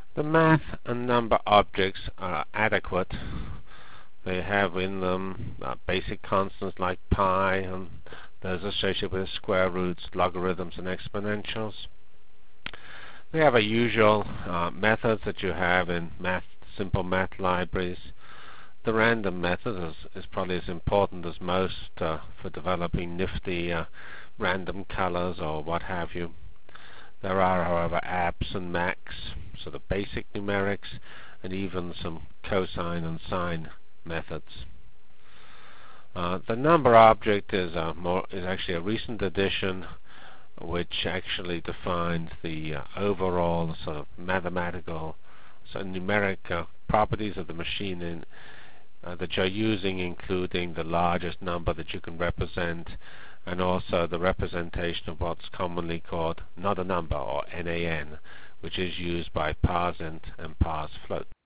The math and number objects are adequate. They have in them basic constants like pi and those associated with square roots, logarithms, and exponentials. They have a usual methods that you have in simple math libraries. The random method is probably as important as most for developing nifty random colors or what have you. There are, however, abs and max, sort of basic numerics, and even some cosine and sine methods. The number object is actually a recent addition, which actually defines the overall sort of mathematical, numeric properties of the machine that you're using, including the largest number that you can represent, and also the representation of what's commonly called not a number, or NaN, which is used by parsint and parsefloat.